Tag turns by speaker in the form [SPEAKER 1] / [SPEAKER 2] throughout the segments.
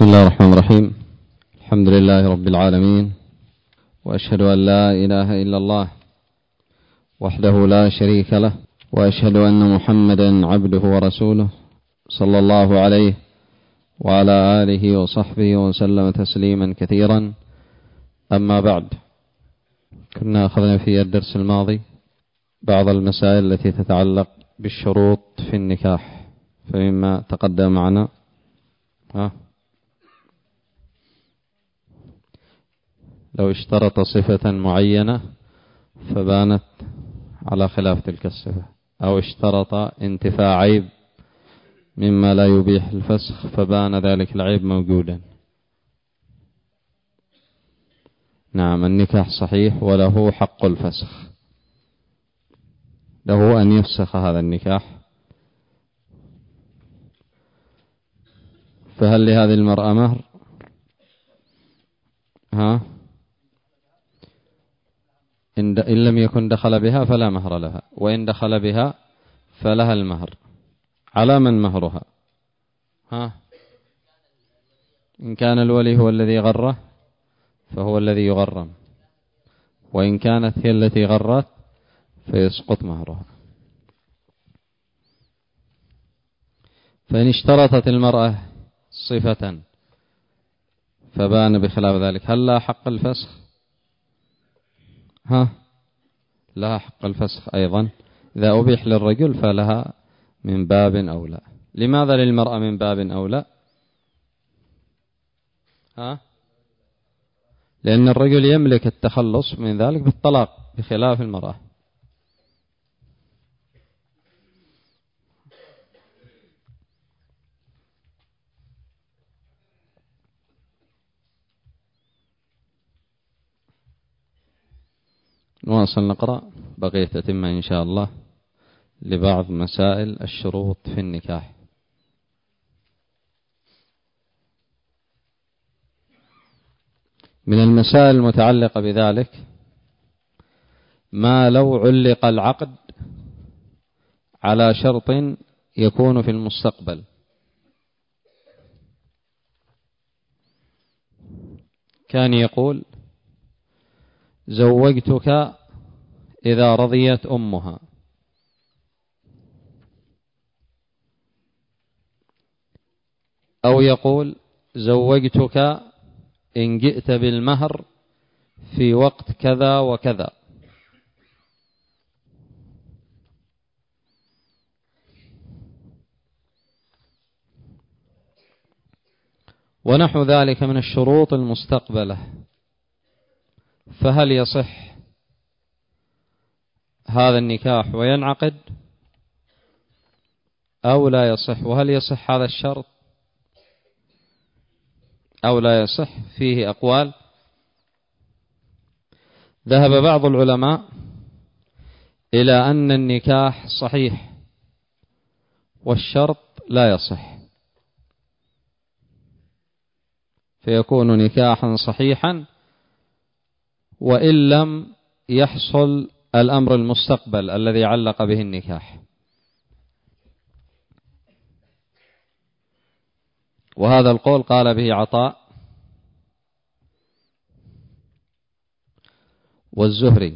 [SPEAKER 1] بسم الله الرحمن الرحيم. الحمد لله رب العالمين، وأشهد أن لا إله إلا الله وحده لا شريك له، وأشهد أن محمدا عبده ورسوله صلى الله عليه وعلى آله وصحبه وسلم تسليما كثيرا. أما بعد، كنا أخذنا في الدرس الماضي بعض المسائل التي تتعلق بالشروط في النكاح، فمما تقدم معنا لو اشترط صفة معينة فبانت على خلاف تلك الصفة، أو اشترط انتفاع عيب مما لا يبيح الفسخ فبان ذلك العيب موجودا. نعم، النكاح صحيح وله حق الفسخ، له أن يفسخ هذا النكاح. فهل لهذه المرأة مهر؟ إن لم يكن دخل بها فلا مهر لها، وإن دخل بها فلها المهر. على من مهرها؟ إن كان الولي هو الذي غره فهو الذي يغرم، وإن كانت هي التي غرت فيسقط مهرها. فإن اشترطت المرأة صفة فبان بخلاف ذلك، هل لها حق الفسخ؟ لها حق الفسخ أيضا. إذا أبيح للرجل فلها من باب أولى. لماذا للمرأة من باب أولى؟ لأن الرجل يملك التخلص من ذلك بالطلاق بخلاف المرأة. نواصل نقرأ بقية تتمة إن شاء الله لبعض مسائل الشروط في النكاح. من المسائل المتعلقة بذلك ما لو علق العقد على شرط يكون في المستقبل، كان يقول زوجتك إذا رضيت أمها، أو يقول زوجتك إن جئت بالمهر في وقت كذا وكذا، ونحو ذلك من الشروط المستقبلة. فهل يصح هذا النكاح وينعقد أو لا يصح؟ وهل يصح هذا الشرط أو لا يصح؟ فيه أقوال. ذهب بعض العلماء إلى أن النكاح صحيح والشرط لا يصح، فيكون نكاحا صحيحا وإن لم يحصل الأمر المستقبل الذي علق به النكاح. وهذا القول قال به عطاء والزهري،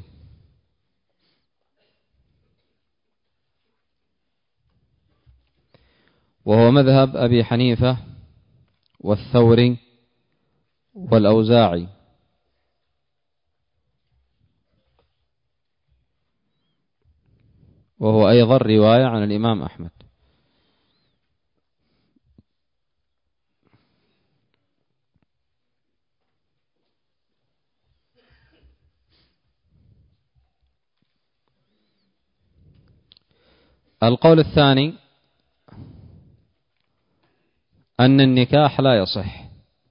[SPEAKER 1] وهو مذهب أبي حنيفة والثوري والأوزاعي، وهو أيضا رواية عن الإمام أحمد. القول الثاني أن النكاح لا يصح،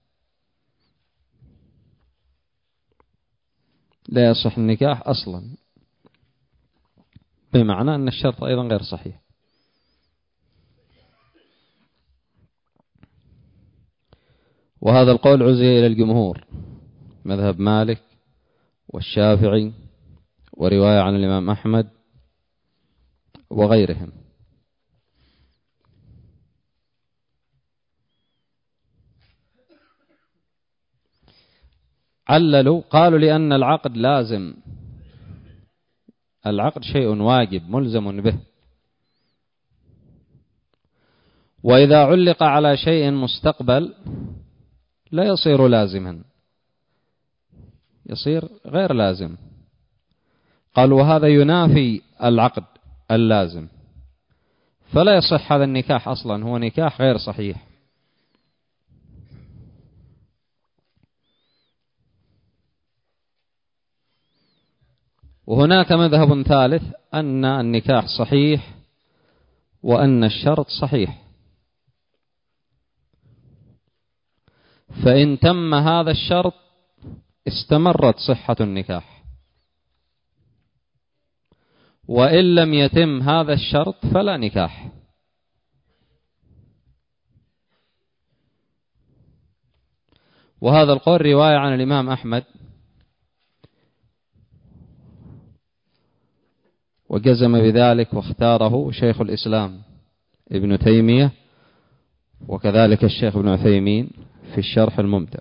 [SPEAKER 1] لا يصح النكاح أصلا، بمعنى أن الشرط أيضا غير صحيح. وهذا القول عزي إلى الجمهور، مذهب مالك والشافعي ورواية عن الإمام أحمد وغيرهم. عللوا قالوا لأن العقد لازم، العقد شيء واجب ملزم به، وإذا علق على شيء مستقبل لا يصير لازما، يصير غير لازم. قالوا وهذا ينافي العقد اللازم، فلا يصح هذا النكاح أصلا، هو نكاح غير صحيح. وهناك مذهب ثالث أن النكاح صحيح وأن الشرط صحيح، فإن تم هذا الشرط استمرت صحة النكاح، وإن لم يتم هذا الشرط فلا نكاح. وهذا القول رواية عن الإمام أحمد، وجزم بذلك واختاره شيخ الإسلام ابن تيمية، وكذلك الشيخ ابن عثيمين في الشرح الممتع.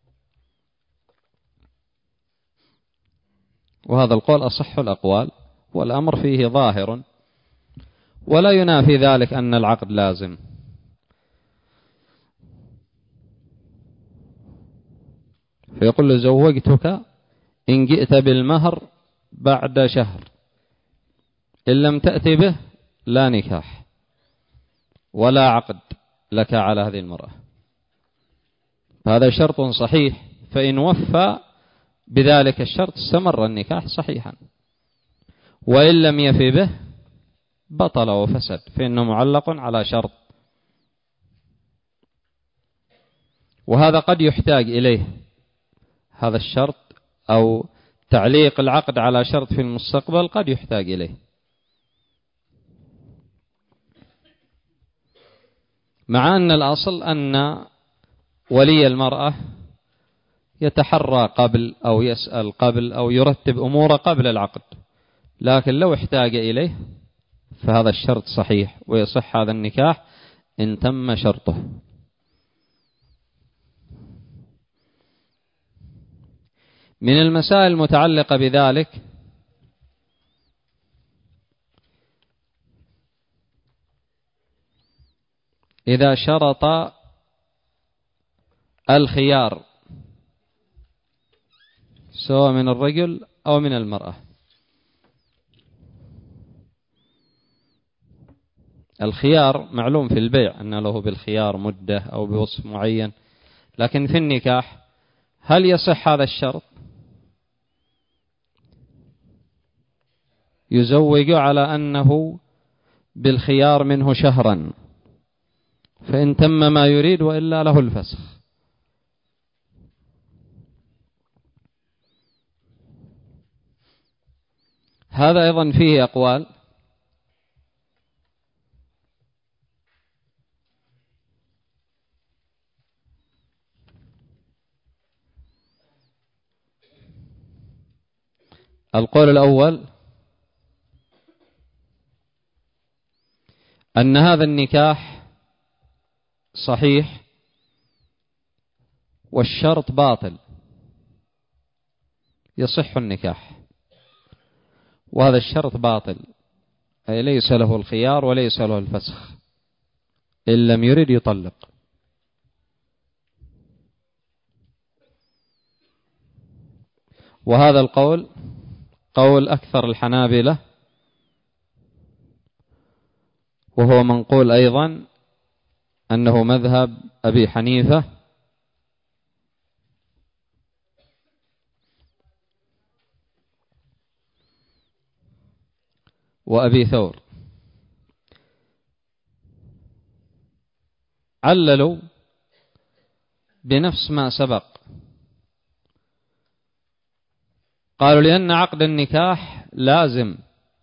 [SPEAKER 1] وهذا القول أصح الأقوال، والأمر فيه ظاهر، ولا ينافي ذلك أن العقد لازم. فيقول له زوجتك إن جئت بالمهر بعد شهر، إن لم تأتي به لا نكاح ولا عقد لك على هذه المرأة. هذا شرط صحيح، فإن وفى بذلك الشرط استمر النكاح صحيحا، وإن لم يفي به بطل وفسد، فإنه معلق على شرط. وهذا قد يحتاج إليه، هذا الشرط أو تعليق العقد على شرط في المستقبل قد يحتاج إليه، مع أن الأصل أن ولي المرأة يتحرى قبل أو يسأل قبل أو يرتب أموره قبل العقد، لكن لو احتاج إليه فهذا الشرط صحيح، ويصح هذا النكاح إن تم شرطه. من المسائل المتعلقة بذلك إذا شرط الخيار سواء من الرجل أو من المرأة. الخيار معلوم في البيع أن له بالخيار مدة أو بوصف معين، لكن في النكاح هل يصح هذا الشرط؟ يزوج على أنه بالخيار منه شهرا، فإن تم ما يريد وإلا له الفسخ. هذا أيضا فيه أقوال، القول الأول أن هذا النكاح صحيح والشرط باطل، يصح النكاح وهذا الشرط باطل، أي ليس له الخيار وليس له الفسخ، إن لم يرد يطلق. وهذا القول قول أكثر الحنابلة، وهو منقول أيضا أنه مذهب أبي حنيفة وأبي ثور. عللوا بنفس ما سبق، قالوا لأن عقد النكاح لازم،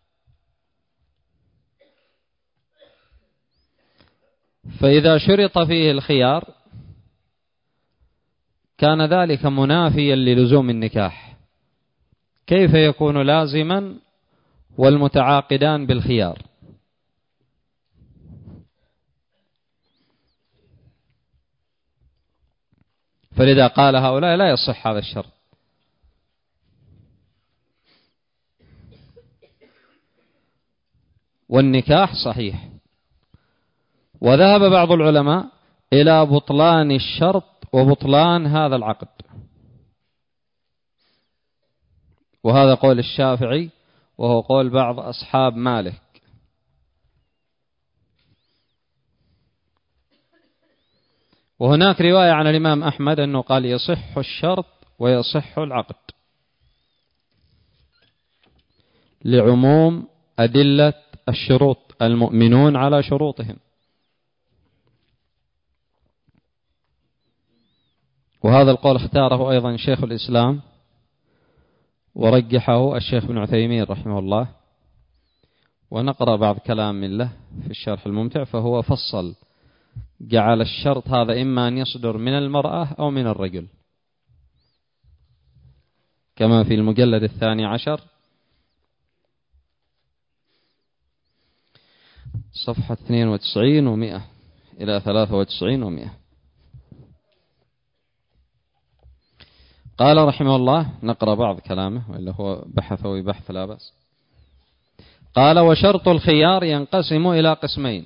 [SPEAKER 1] فإذا شرط فيه الخيار كان ذلك منافيا للزوم النكاح، كيف يكون لازما والمتعاقدان بالخيار؟ فلذا قال هؤلاء لا يصح هذا الشرط، والنكاح صحيح. وذهب بعض العلماء إلى بطلان الشرط وبطلان هذا العقد، وهذا قول الشافعي وهو قول بعض أصحاب مالك. وهناك رواية عن الإمام أحمد أنه قال يصح الشرط ويصح العقد لعموم أدلة الشروط، المؤمنون على شروطهم. وهذا القول اختاره أيضا شيخ الإسلام ورجحه الشيخ ابن عثيمين رحمه الله. ونقرأ بعض كلام من له في الشرح الممتع، فهو فصل جعل الشرط هذا إما أن يصدر من المرأة أو من الرجل، كما في المجلد 12 صفحة 92 و100 إلى 93 و100. قال رحمه الله، نقرأ بعض كلامه وإلا هو بحثه بحث لا بأس. قال: وشرط الخيار ينقسم إلى قسمين: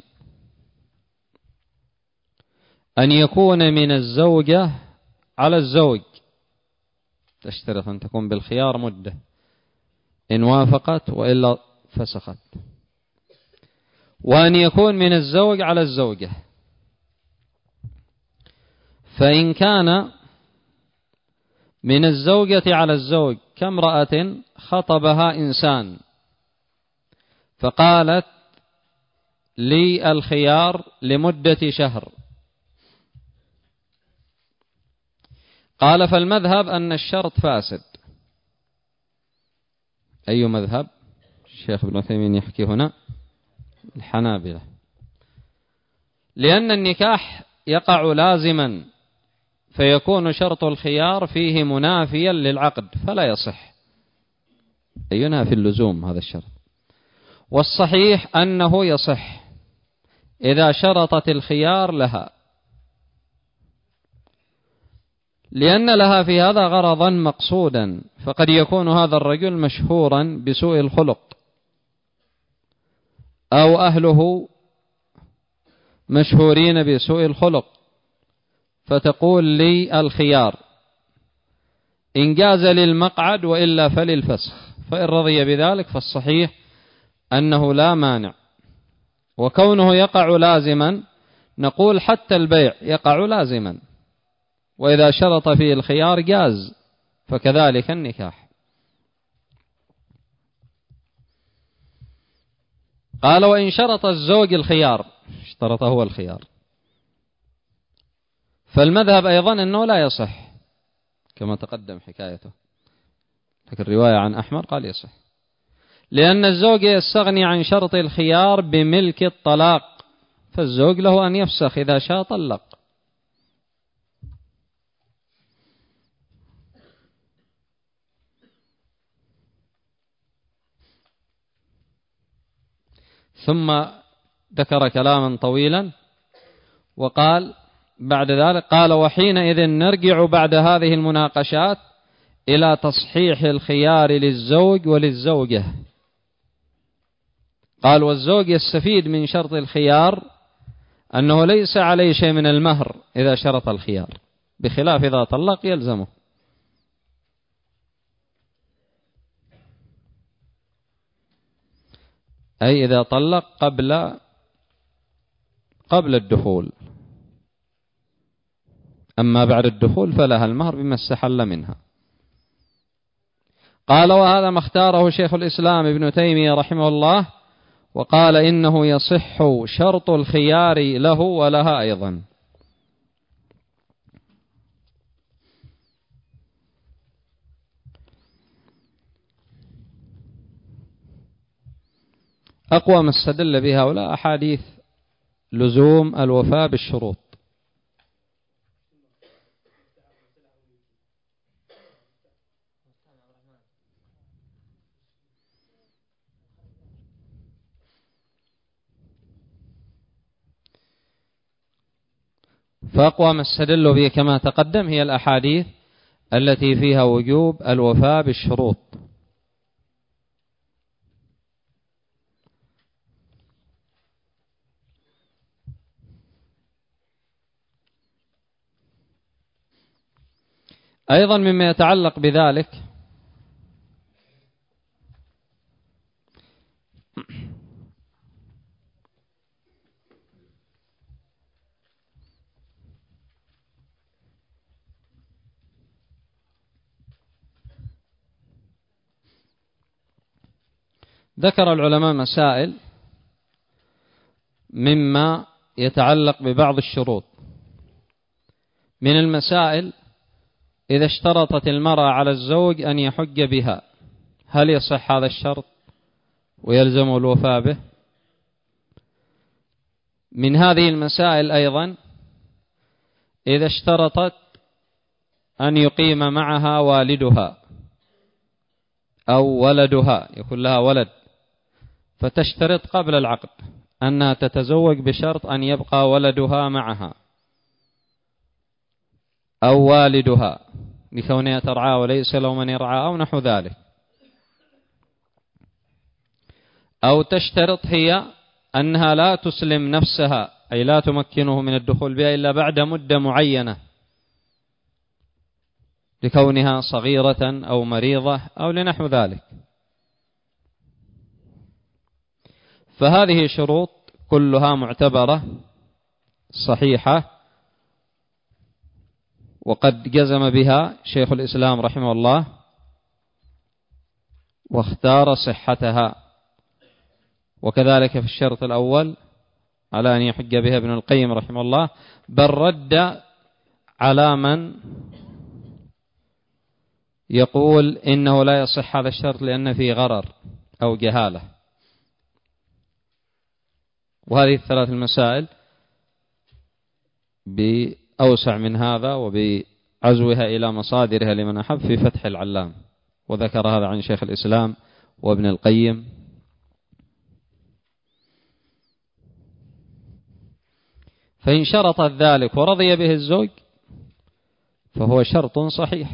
[SPEAKER 1] أن يكون من الزوجة على الزوج، تشترط أن تكون بالخيار مدة إن وافقت وإلا فسخت، وأن يكون من الزوج على الزوجة. فإن كان من الزوجة على الزوج كامرأة خطبها إنسان فقالت لي الخيار لمدة شهر، قال: فالمذهب أن الشرط فاسد. أي مذهب؟ الشيخ ابن عثيمين يحكي هنا الحنابلة، لأن النكاح يقع لازما فيكون شرط الخيار فيه منافيا للعقد فلا يصح، أي ينافي اللزوم هذا الشرط. والصحيح أنه يصح إذا شرطت الخيار لها، لأن لها في هذا غرضا مقصودا، فقد يكون هذا الرجل مشهورا بسوء الخلق أو أهله مشهورين بسوء الخلق، فتقول لي الخيار إن جاز للمقعد وإلا فللفسخ، فإن رضي بذلك فالصحيح أنه لا مانع. وكونه يقع لازما نقول حتى البيع يقع لازما، وإذا شرط فيه الخيار جاز، فكذلك النكاح. قال: وإن شرط الزوج الخيار، اشترط هو الخيار، فالمذهب أيضا أنه لا يصح كما تقدم حكايته، لكن الرواية عن أحمد قال يصح، لأن الزوج يستغني عن شرط الخيار بملك الطلاق، فالزوج له أن يفسخ إذا شاء طلق. ثم ذكر كلاما طويلا وقال بعد ذلك: قال: وحينئذ نرجع بعد هذه المناقشات إلى تصحيح الخيار للزوج وللزوجة. قال: والزوج يستفيد من شرط الخيار أنه ليس عليه شيء من المهر إذا شرط الخيار، بخلاف إذا طلق يلزمه. أي إذا طلق قبل الدخول، أما بعد الدخول فلها المهر بما استحل منها. قال: وهذا ما اختاره شيخ الإسلام ابن تيمية رحمه الله، وقال إنه يصح شرط الخيار له ولها أيضا. أقوى ما استدل به هؤلاء أحاديث لزوم الوفاء بالشروط. فأقوى ما استدل به كما تقدم هي الأحاديث التي فيها وجوب الوفاء بالشروط. أيضا مما يتعلق بذلك ذكر العلماء مسائل مما يتعلق ببعض الشروط. من المسائل إذا اشترطت المرأة على الزوج أن يحج بها، هل يصح هذا الشرط ويلزم الوفاء به؟ من هذه المسائل أيضا إذا اشترطت أن يقيم معها والدها أو ولدها، يكون لها ولد، فتشترط قبل العقد أنها تتزوج بشرط أن يبقى ولدها معها أو والدها لكونها ترعاه وليس له من يرعى أو نحو ذلك، أو تشترط هي أنها لا تسلم نفسها، أي لا تمكنه من الدخول بها إلا بعد مدة معينة لكونها صغيرة أو مريضة أو لنحو ذلك. فهذه شروط كلها معتبرة صحيحة، وقد جزم بها شيخ الإسلام رحمه الله واختار صحتها. وكذلك في الشرط الأول على أن يحج بها ابن القيم رحمه الله، بل رد على من يقول إنه لا يصح هذا الشرط لأن فيه غرر أو جهالة. وهذه الثلاث المسائل بأوسع من هذا وبعزوها إلى مصادرها لمن أحب في فتح العلام، وذكر هذا عن شيخ الإسلام وابن القيم. فإن شرطت ذلك ورضي به الزوج فهو شرط صحيح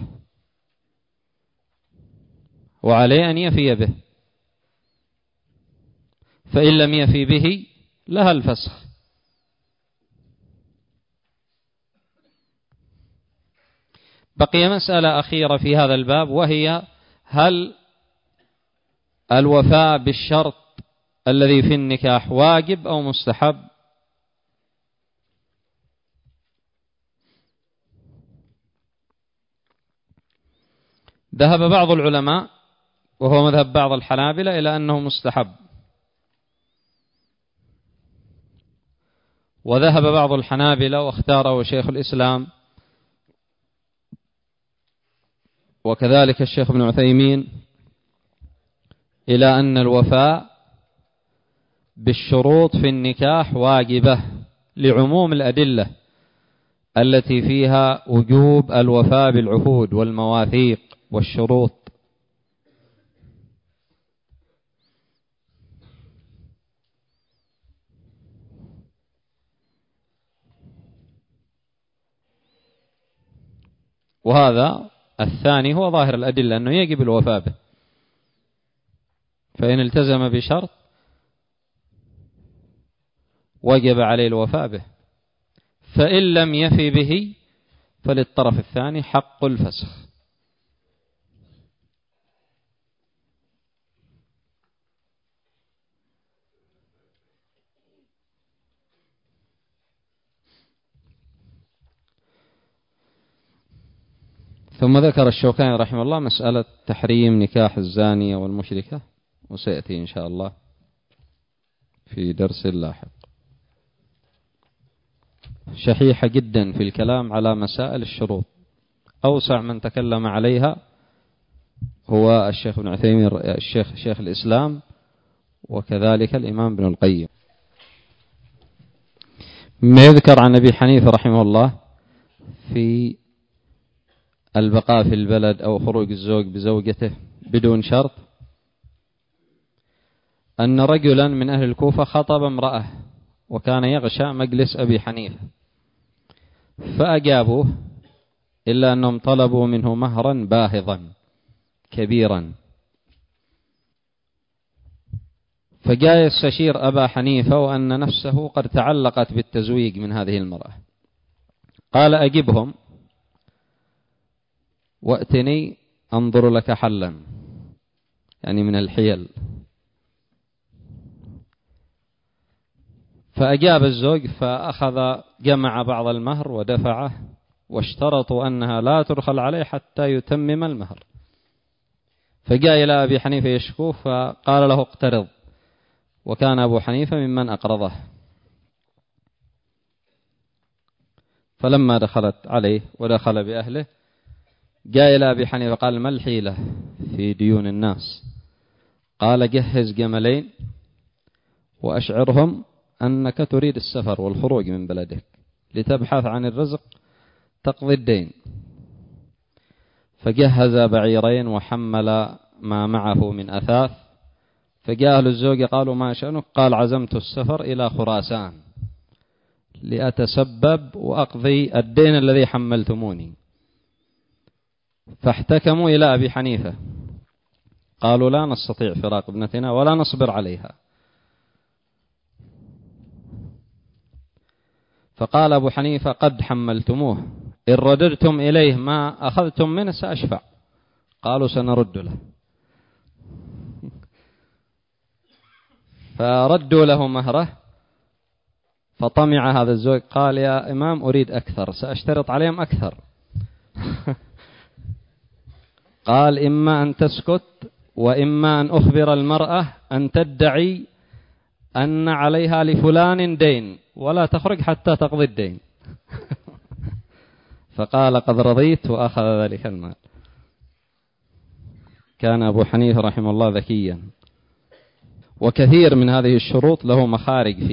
[SPEAKER 1] وعليه أن يفي به، فإن لم يفي به لها الفسخ. بقي مسألة أخيرة في هذا الباب، وهي هل الوفاء بالشرط الذي في النكاح واجب أو مستحب؟ ذهب بعض العلماء وهو مذهب بعض الحنابلة إلى أنه مستحب، وذهب بعض الحنابلة واختاره شيخ الإسلام وكذلك الشيخ ابن عثيمين إلى أن الوفاء بالشروط في النكاح واجبة لعموم الأدلة التي فيها وجوب الوفاء بالعهود والمواثيق والشروط. وهذا الثاني هو ظاهر الأدلة أنه يجب الوفاء به، فإن التزم بشرط وجب عليه الوفاء به، فإن لم يفي به فللطرف الثاني حق الفسخ. ثم ذكر الشوكاني رحمه الله مسألة تحريم نكاح الزانية والمشركة، وسيأتي إن شاء الله في درس لاحق. شحيحة جدا في الكلام على مسائل الشروط، أوسع من تكلم عليها هو الشيخ ابن عثيمين شيخ الإسلام وكذلك الإمام ابن القيم. ما يذكر عن أبي حنيفة رحمه الله في البقاء في البلد أو خروج الزوج بزوجته بدون شرط، أن رجلا من أهل الكوفة خطب امرأة وكان يغشى مجلس أبي حنيفة فأجابوه، إلا أنهم طلبوا منه مهرا باهظا كبيرا، فجاء يستشير أبا حنيفة وأن نفسه قد تعلقت بالتزويج من هذه المرأة، قال أجبهم وأتني أنظر لك حلا، يعني من الحيل. فأجاب الزوج فأخذ جمع بعض المهر ودفعه، واشترطوا أنها لا تدخل عليه حتى يتمم المهر. فجاء إلى أبي حنيفة يشكوه فقال له اقترض، وكان أبو حنيفة ممن أقرضه. فلما دخلت عليه ودخل بأهله جاء إلى أبي حنيفة قال ما الحيلة في ديون الناس؟ قال جهز جملين وأشعرهم أنك تريد السفر والخروج من بلدك لتبحث عن الرزق تقضي الدين. فجهز بعيرين وحمل ما معه من أثاث. فجاء أهل الزوج قالوا ما شأنك؟ قال عزمت السفر إلى خراسان لأتسبب وأقضي الدين الذي حملتموني. فاحتكموا إلى أبي حنيفة قالوا لا نستطيع فراق ابنتنا ولا نصبر عليها. فقال أبو حنيفة قد حملتموه، إن رددتم إليه ما أخذتم منه سأشفع. قالوا سنرد له. فردوا له مهره. فطمع هذا الزوج قال يا إمام أريد أكثر، سأشترط عليهم أكثر. قال إما أن تسكت وإما أن أخبر المرأة أن تدعي أن عليها لفلان دين ولا تخرج حتى تقضي الدين. فقال قد رضيت وأخذ ذلك المال. كان أبو حنيفة رحمه الله ذكيا، وكثير من هذه الشروط له مخارج فيه.